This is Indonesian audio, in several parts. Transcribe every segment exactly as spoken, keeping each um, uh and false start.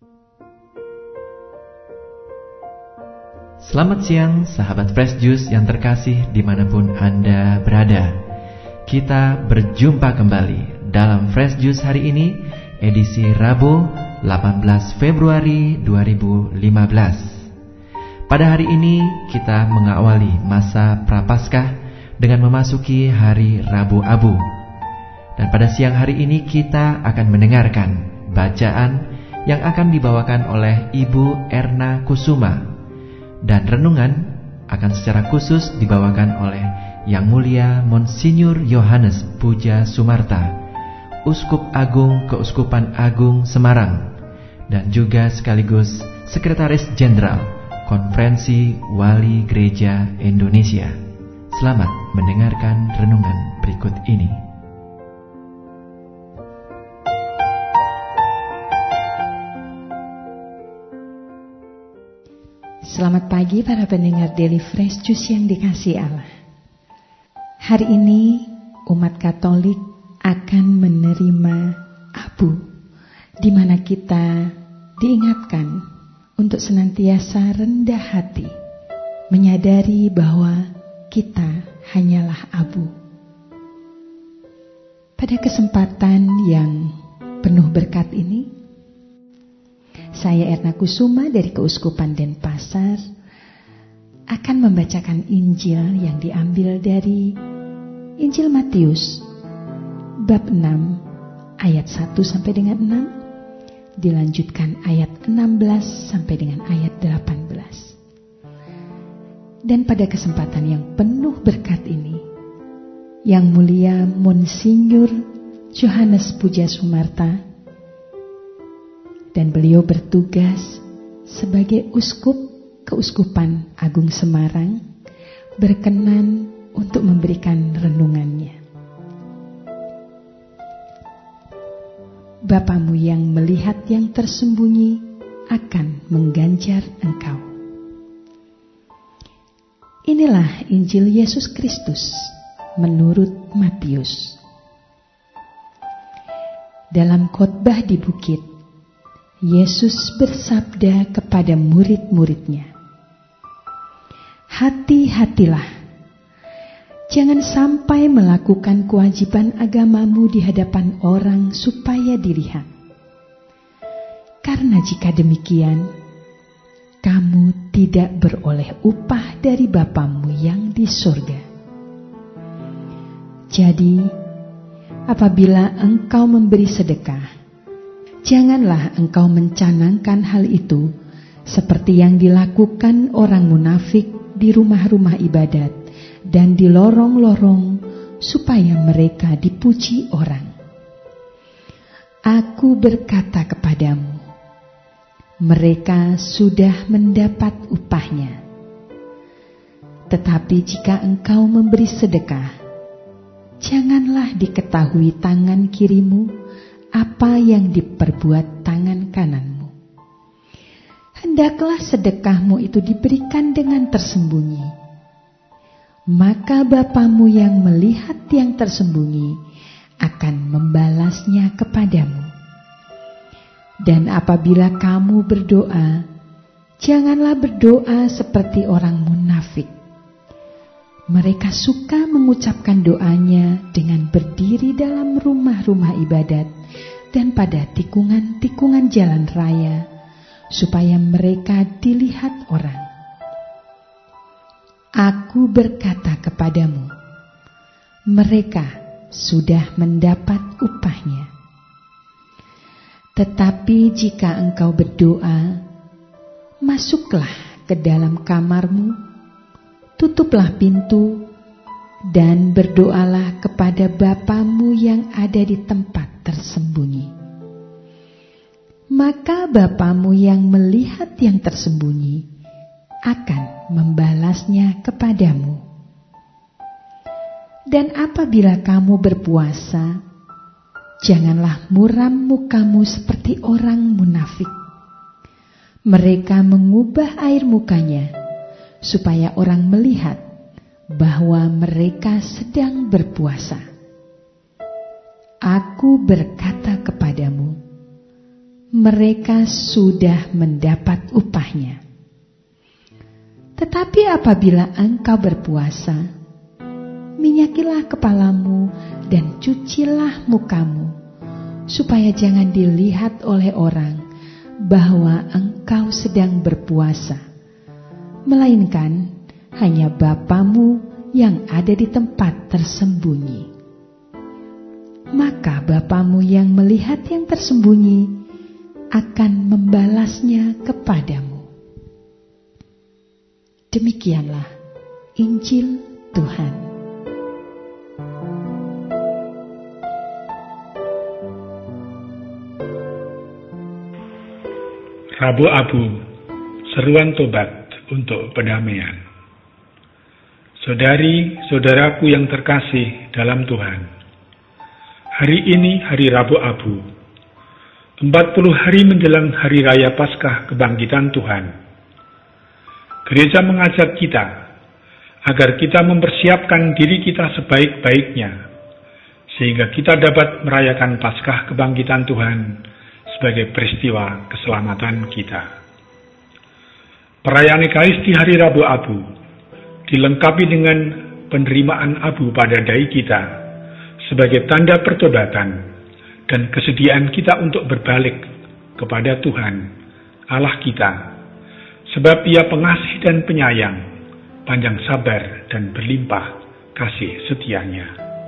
Selamat siang sahabat Fresh Juice yang terkasih dimanapun Anda berada. Kita berjumpa kembali dalam Fresh Juice hari ini, edisi Rabu delapan belas Februari dua ribu lima belas. Pada hari ini kita mengawali masa Prapaskah dengan memasuki hari Rabu Abu. Dan pada siang hari ini kita akan mendengarkan bacaan yang akan dibawakan oleh Ibu Erna Kusuma. Dan renungan akan secara khusus dibawakan oleh Yang Mulia Monsinyur Yohanes Puja Sumarta, Uskup Agung Keuskupan Agung Semarang, dan juga sekaligus Sekretaris Jenderal Konferensi Wali Gereja Indonesia. Selamat mendengarkan renungan berikut ini. Selamat pagi para pendengar Daily Fresh Juice yang dikasihi Allah. Hari ini umat Katolik akan menerima Abu, di mana kita diingatkan untuk senantiasa rendah hati, menyadari bahwa kita hanyalah abu. Pada kesempatan yang penuh berkat ini, saya Erna Kusuma dari Keuskupan Denpasar akan membacakan Injil yang diambil dari Injil Matius bab enam ayat satu sampai dengan enam, dilanjutkan ayat enam belas sampai dengan ayat delapan belas. Dan pada kesempatan yang penuh berkat ini, Yang Mulia Monsinyur Yohanes Puja Sumarta, dan beliau bertugas sebagai Uskup Keuskupan Agung Semarang, berkenan untuk memberikan renungannya. Bapamu yang melihat yang tersembunyi akan mengganjar engkau. Inilah Injil Yesus Kristus menurut Matius. Dalam khotbah di bukit, Yesus bersabda kepada murid-muridnya, "Hati-hatilah, jangan sampai melakukan kewajiban agamamu di hadapan orang supaya dilihat. Karena jika demikian, kamu tidak beroleh upah dari Bapamu yang di surga. Jadi, apabila engkau memberi sedekah, janganlah engkau mencanangkan hal itu seperti yang dilakukan orang munafik di rumah-rumah ibadat dan di lorong-lorong supaya mereka dipuji orang. Aku berkata kepadamu, mereka sudah mendapat upahnya. Tetapi jika engkau memberi sedekah, janganlah diketahui tangan kirimu apa yang diperbuat tangan kananmu. Hendaklah sedekahmu itu diberikan dengan tersembunyi. Maka Bapamu yang melihat yang tersembunyi akan membalasnya kepadamu. Dan apabila kamu berdoa, janganlah berdoa seperti orang munafik. Mereka suka mengucapkan doanya dengan berdiri dalam rumah-rumah ibadat dan pada tikungan-tikungan jalan raya, supaya mereka dilihat orang. Aku berkata kepadamu, mereka sudah mendapat upahnya. Tetapi jika engkau berdoa, masuklah ke dalam kamarmu, tutuplah pintu, dan berdoalah kepada Bapamu yang ada di tempat tersembunyi. Maka Bapamu yang melihat yang tersembunyi akan membalasnya kepadamu. Dan apabila kamu berpuasa, janganlah muram mukamu seperti orang munafik. Mereka mengubah air mukanya supaya orang melihat bahwa mereka sedang berpuasa. Aku berkata kepadamu, mereka sudah mendapat upahnya. Tetapi apabila engkau berpuasa, minyakilah kepalamu dan cucilah mukamu, supaya jangan dilihat oleh orang bahwa engkau sedang berpuasa, melainkan hanya Bapamu yang ada di tempat tersembunyi. Maka Bapamu yang melihat yang tersembunyi akan membalasnya kepadamu. Demikianlah Injil Tuhan. Rabu Abu, seruan tobat untuk pendamaian. Saudari-saudaraku yang terkasih dalam Tuhan, hari ini hari Rabu Abu, empat puluh hari menjelang hari raya Paskah kebangkitan Tuhan. Gereja mengajak kita agar kita mempersiapkan diri kita sebaik-baiknya, sehingga kita dapat merayakan Paskah kebangkitan Tuhan sebagai peristiwa keselamatan kita. Perayaan Ekaristi hari Rabu Abu dilengkapi dengan penerimaan abu pada dai kita sebagai tanda pertobatan dan kesediaan kita untuk berbalik kepada Tuhan Allah kita, sebab Ia pengasih dan penyayang, panjang sabar dan berlimpah kasih setianya.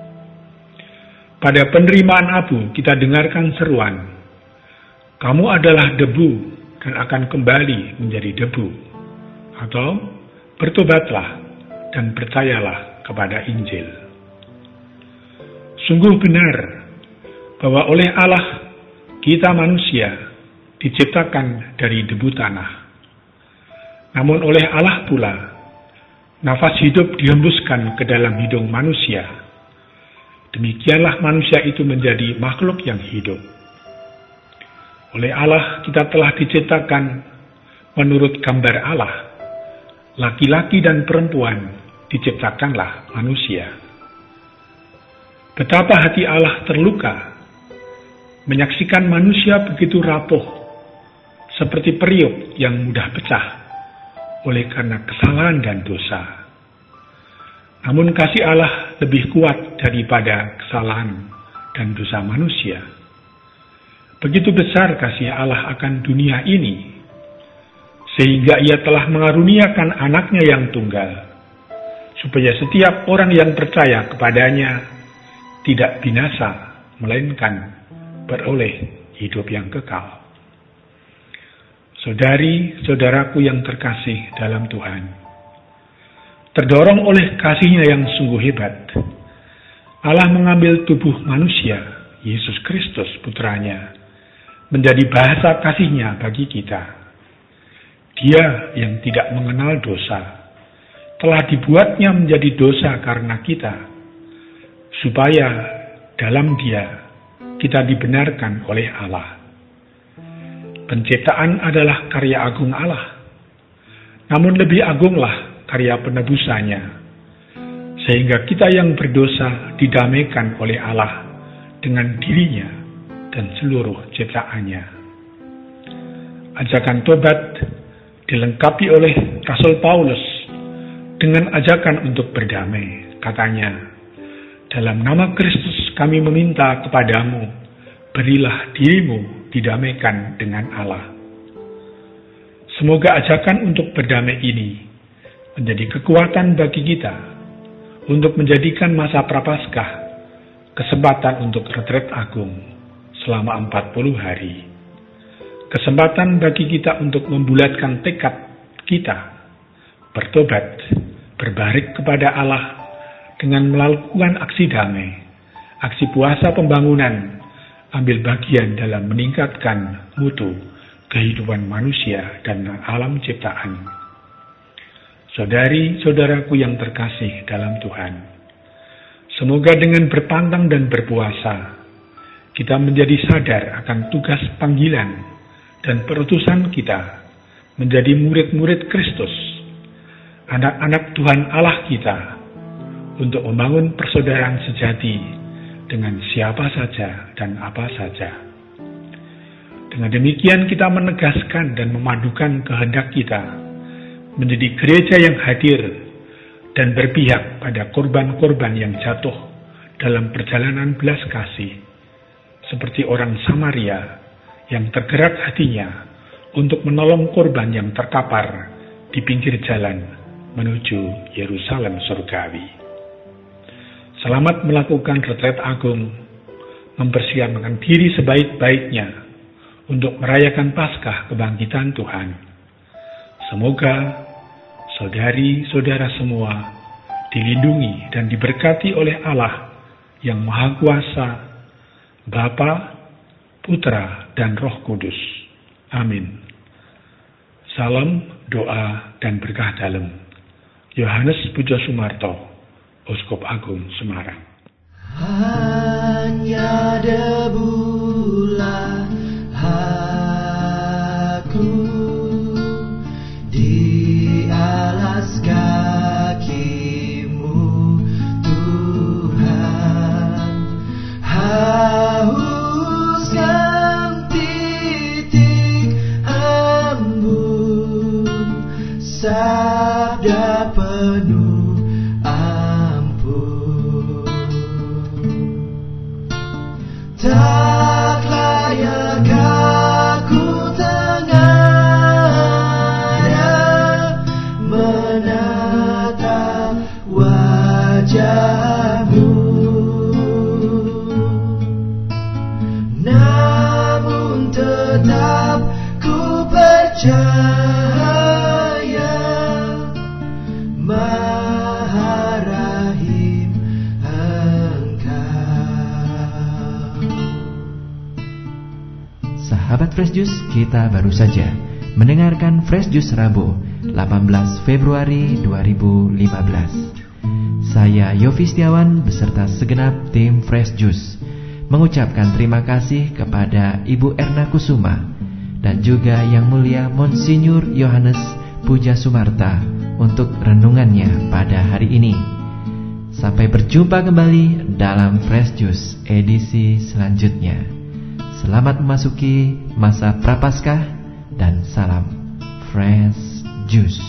Pada penerimaan abu kita dengarkan seruan, "Kamu adalah debu dan akan kembali menjadi debu," atau "Bertobatlah dan percayalah kepada Injil." Sungguh benar bahwa oleh Allah kita manusia diciptakan dari debu tanah. Namun oleh Allah pula nafas hidup dihembuskan ke dalam hidung manusia. Demikianlah manusia itu menjadi makhluk yang hidup. Oleh Allah kita telah diciptakan menurut gambar Allah. Laki-laki dan perempuan diciptakanlah manusia. Betapa hati Allah terluka menyaksikan manusia begitu rapuh, seperti periuk yang mudah pecah oleh karena kesalahan dan dosa. Namun kasih Allah lebih kuat daripada kesalahan dan dosa manusia. Begitu besar kasih Allah akan dunia ini, sehingga Ia telah mengaruniakan anaknya yang tunggal, supaya setiap orang yang percaya kepadanya tidak binasa, melainkan beroleh hidup yang kekal. Saudari-saudaraku yang terkasih dalam Tuhan, terdorong oleh kasih-Nya yang sungguh hebat, Allah mengambil tubuh manusia, Yesus Kristus putranya, menjadi bahasa kasih-Nya bagi kita. Dia yang tidak mengenal dosa, telah dibuatnya menjadi dosa karena kita, supaya dalam Dia kita dibenarkan oleh Allah. Penciptaan adalah karya agung Allah, namun lebih agunglah karya penebusannya, sehingga kita yang berdosa didamaikan oleh Allah dengan dirinya dan seluruh ciptaannya. Ajakan tobat dilengkapi oleh Rasul Paulus dengan ajakan untuk berdamai. Katanya, "Dalam nama Kristus kami meminta kepadamu, berilah dirimu didamaikan dengan Allah." Semoga ajakan untuk berdamai ini menjadi kekuatan bagi kita untuk menjadikan masa Prapaskah kesempatan untuk retret agung selama empat puluh hari. Kesempatan bagi kita untuk membulatkan tekad kita, bertobat, berbalik kepada Allah dengan melakukan aksi damai, aksi puasa pembangunan, ambil bagian dalam meningkatkan mutu kehidupan manusia dan alam ciptaan. Saudari-saudaraku yang terkasih dalam Tuhan, semoga dengan berpantang dan berpuasa, kita menjadi sadar akan tugas panggilan dan perutusan kita menjadi murid-murid Kristus, anak-anak Tuhan Allah kita, untuk membangun persaudaraan sejati dengan siapa saja dan apa saja. Dengan demikian kita menegaskan dan memadukan kehendak kita menjadi gereja yang hadir dan berpihak pada korban-korban yang jatuh dalam perjalanan belas kasih, seperti orang Samaria yang tergerak hatinya untuk menolong korban yang terkapar di pinggir jalan menuju Yerusalem surgawi. Selamat melakukan retret agung, mempersiapkan diri sebaik-baiknya untuk merayakan Paskah kebangkitan Tuhan. Semoga saudari-saudara semua dilindungi dan diberkati oleh Allah yang Maha Kuasa, Bapa, Putra, dan Roh Kudus. Amin. Salam, doa, dan berkah dalam. Yohanes Pujo Sumarto, Uskup Agung Semarang. Hanya debulah aku di alas kakimu, Tuhan. Hauskan titik embun sabda penuh ampun. Tak layak aku tengah menatap wajahmu, namun tetap ku percaya Maha Rahim Sahabat Fresh Juice, kita baru saja mendengarkan Fresh Juice Rabu delapan belas Februari dua ribu lima belas. Saya Yofi Setiawan beserta segenap tim Fresh Juice mengucapkan terima kasih kepada Ibu Erna Kusuma dan juga Yang Mulia Monsinyur Yohanes Puja Sumarta untuk renungannya pada hari ini. Sampai berjumpa kembali dalam Fresh Juice edisi selanjutnya. Selamat memasuki masa Prapaskah dan salam Fresh Juice.